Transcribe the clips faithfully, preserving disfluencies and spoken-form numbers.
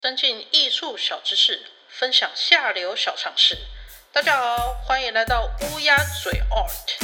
增进艺术小知识，分享下流小常识。大家好，欢迎来到乌鸦嘴 Art。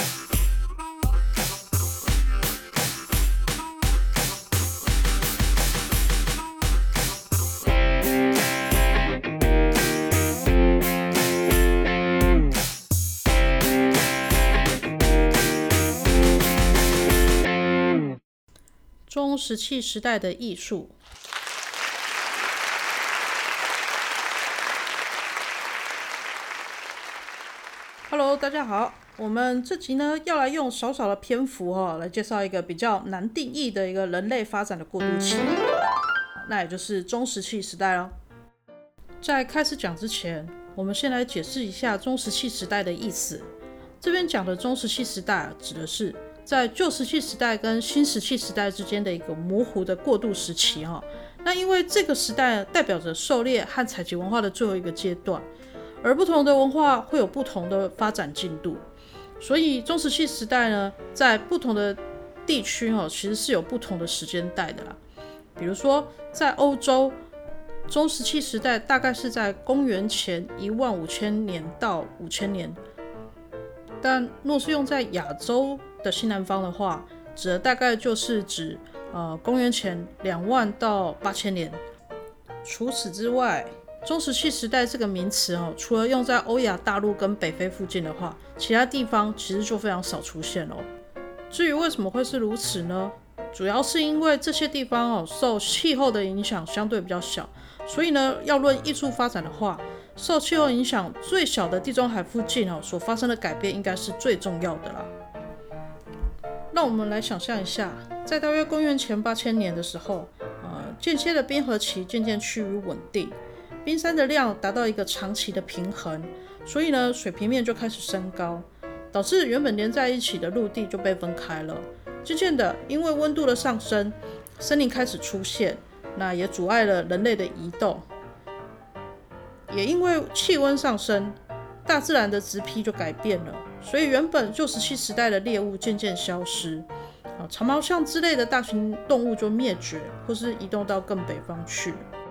中石器时代的艺术。Hello， 大家好，我们这集呢要来用少少的篇幅哦，来介绍一个比较难定义的一个人类发展的过渡期，那也就是中石器时代咯。在开始讲之前，我们先来解释一下中石器时代的意思。这边讲的中石器时代指的是在旧石器时代跟新石器时代之间的一个模糊的过渡时期哈。那因为这个时代代表着狩猎和采集文化的最后一个阶段，而不同的文化会有不同的发展进度，所以中石器时代呢，在不同的地区哦，其实是有不同的时间带的啦。比如说在欧洲，中石器时代大概是在公元前一万五千年到五千年，但若是用在亚洲的西南方的话，指的大概就是指呃公元前两万到八千年。除此之外，中石器时代这个名词哦，除了用在欧亚大陆跟北非附近的话，其他地方其实就非常少出现了。至于为什么会是如此呢？主要是因为这些地方哦受气候的影响相对比较小，所以呢，要论艺术发展的话，受气候影响最小的地中海附近哦所发生的改变应该是最重要的啦。让我们来想象一下，在大约公元前八千年的时候，呃，间歇的冰河期渐渐趋于稳定。冰山的量达到一个长期的平衡，所以呢，水平面就开始升高，导致原本连在一起的陆地就被分开了。渐渐的，因为温度的上升，森林开始出现，那也阻碍了人类的移动。也因为气温上升，大自然的植被就改变了，所以原本旧石器时代的猎物渐渐消失，长毛象之类的大型动物就灭绝，或是移动到更北方去。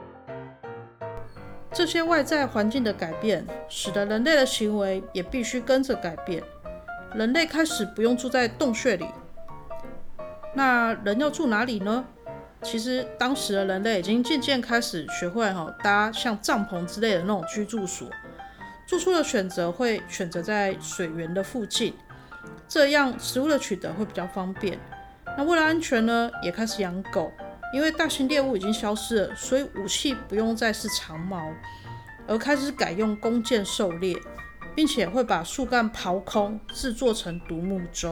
这些外在环境的改变，使得人类的行为也必须跟着改变。人类开始不用住在洞穴里，那人要住哪里呢？其实当时的人类已经渐渐开始学会搭像帐篷之类的那种居住所，住处的选择会选择在水源的附近，这样食物的取得会比较方便。那为了安全呢，也开始养狗。因为大型猎物已经消失了，所以武器不用再是长矛，而开始改用弓箭狩猎，并且会把树干刨空，制作成独木舟。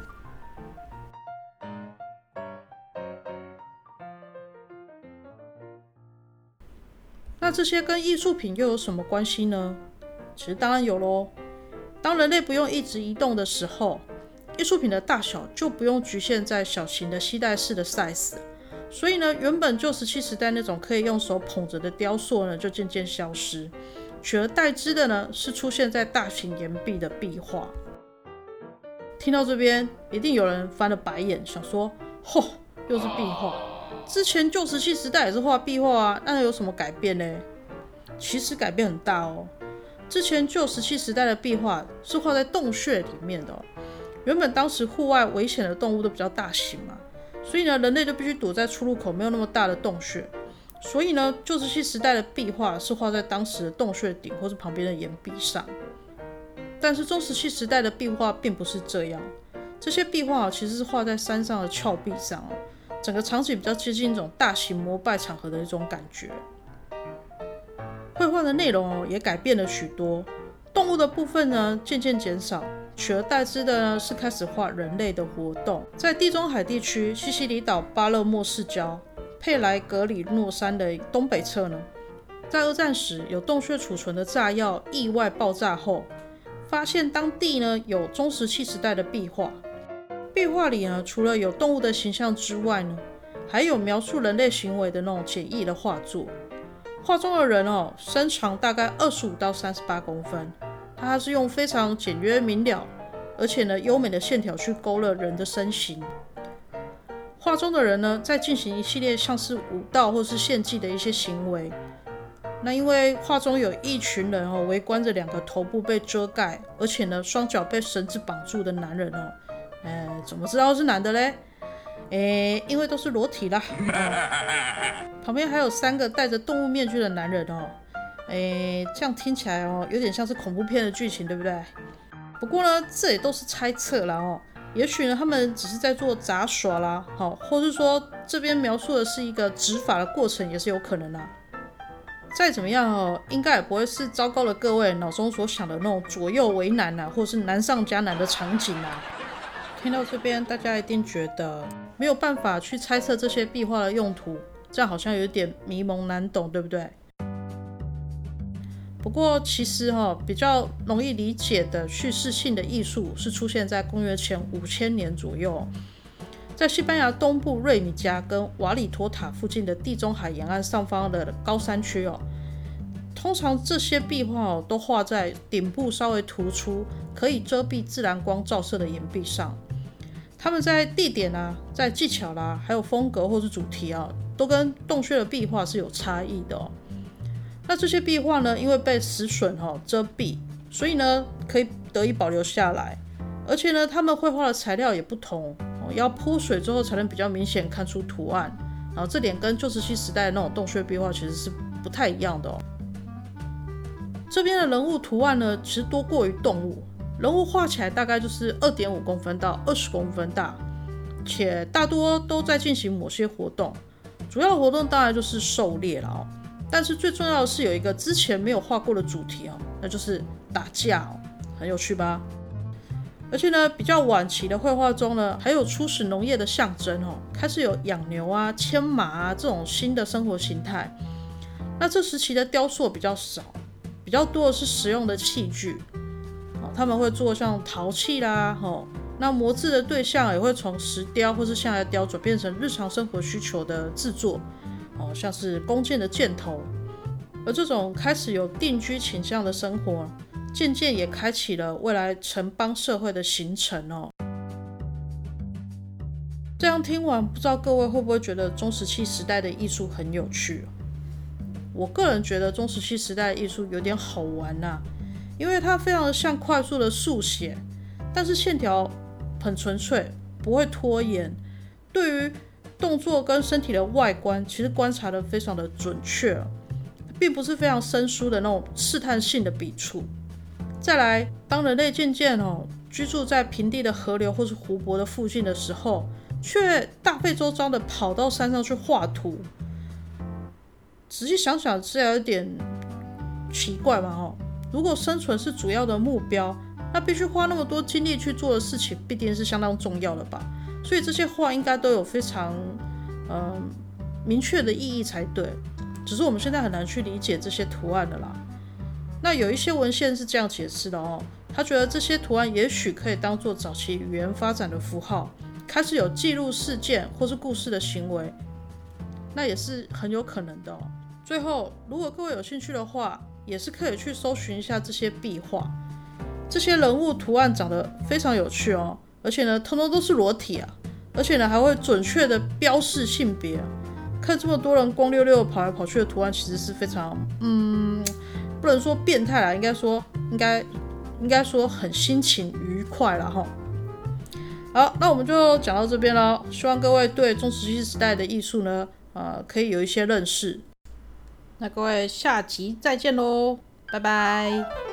那这些跟艺术品又有什么关系呢？其实当然有咯。当人类不用一直移动的时候，艺术品的大小就不用局限在小型的携带式的 size。所以呢，原本旧石器时代那种可以用手捧着的雕塑呢，就渐渐消失，取而代之的呢，是出现在大型岩壁的壁画。听到这边，一定有人翻了白眼，想说：吼，又是壁画！之前旧石器时代也是画壁画啊，那有什么改变呢？其实改变很大哦。之前旧石器时代的壁画是画在洞穴里面的哦，原本当时户外危险的动物都比较大型嘛。所以呢，人类就必须躲在出入口没有那么大的洞穴。所以呢，旧石器时代的壁画是画在当时的洞穴顶或是旁边的岩壁上。但是中石器时代的壁画并不是这样，这些壁画其实是画在山上的峭壁上，整个场景比较接近一种大型膜拜场合的一种感觉。绘画的内容也改变了许多，动物的部分呢渐渐减少。取而代之的呢是开始画人类的活动。在地中海地区西西里岛巴勒莫市郊佩莱格里诺山的东北侧呢，在二战时有洞穴储存的炸药意外爆炸后，发现当地呢有中石器时代的壁画。壁画里呢除了有动物的形象之外呢，还有描述人类行为的那种简易的画作。画中的人哦，身长大概二十五到三十八公分。它是用非常简约明了，而且呢优美的线条去勾勒人的身形。画中的人呢，在进行一系列像是舞蹈或是献祭的一些行为， 那因为画中有一群人哦围观着两个头部被遮盖，而且呢双脚被绳子绑住的男人哦，哎，怎么知道是男的嘞？哎，因为都是裸体啦。旁边还有三个戴着动物面具的男人哦，哎，这样听起来哦有点像是恐怖片的剧情，对不对？不过呢，这也都是猜测啦哦。也许呢，他们只是在做杂耍啦，好，或是说这边描述的是一个执法的过程，也是有可能啦。再怎么样哦，应该也不会是糟糕的各位脑中所想的那种左右为难啊，或是难上加难的场景啊。听到这边，大家一定觉得没有办法去猜测这些壁画的用途，这样好像有点迷蒙难懂，对不对？不过其实、哦、比较容易理解的叙事性的艺术是出现在公元前五千年左右，在西班牙东部瑞米加跟瓦里托塔附近的地中海沿岸上方的高山区哦。通常这些壁画、哦、都画在顶部稍微突出，可以遮蔽自然光照射的岩壁上。他们在地点啊、在技巧啦、啊，还有风格或是主题啊，都跟洞穴的壁画是有差异的哦。那这些壁画呢，因为被石笋、哦、遮蔽，所以呢可以得以保留下来。而且呢，他们绘画的材料也不同、哦、要泼水之后才能比较明显看出图案。然后这点跟旧石器时代的那种洞穴壁画其实是不太一样的哦。这边的人物图案呢，其实多过于动物，人物画起来大概就是 二点五公分到二十公分大，且大多都在进行某些活动。主要的活动当然就是狩猎了哦。但是最重要的是有一个之前没有画过的主题哦，那就是打架哦，很有趣吧？而且呢，比较晚期的绘画中呢，还有初始农业的象征哦，开始有养牛啊、牵马啊这种新的生活形态。那这时期的雕塑比较少，比较多的是实用的器具哦，他们会做像陶器啦，哦，那磨制的对象也会从石雕或是象牙雕转变成日常生活需求的制作。哦，像是弓箭的箭头。而这种开始有定居倾向的生活，渐渐也开启了未来城邦社会的形成哦。这样听完，不知道各位会不会觉得中石器时代的艺术很有趣？我个人觉得中石器时代的艺术有点好玩啊，因为它非常的像快速的速写，但是线条很纯粹，不会拖延。对于动作跟身体的外观其实观察的非常的准确，并不是非常生疏的那种试探性的笔触。再来，当人类渐渐、哦、居住在平地的河流或是湖泊的附近的时候，却大费周章的跑到山上去画图。仔细想想，这有点奇怪嘛、哦、如果生存是主要的目标，那必须花那么多精力去做的事情，必定是相当重要的吧。所以这些画应该都有非常、呃、明确的意义才对，只是我们现在很难去理解这些图案的啦。那有一些文献是这样解释的哦，他觉得这些图案也许可以当作早期语言发展的符号，开始有记录事件或是故事的行为，那也是很有可能的哦。最后，如果各位有兴趣的话，也是可以去搜寻一下这些壁画，这些人物图案长得非常有趣哦，而且呢，通通都是裸体啊，而且呢，还会准确的标示性别。看这么多人光溜溜跑来跑去的图案，其实是非常，嗯，不能说变态啦，应该说，应该，应该说很心情愉快啦齁。好，那我们就讲到这边了，希望各位对中石器时代的艺术呢，呃，可以有一些认识。那各位下集再见喽，拜拜。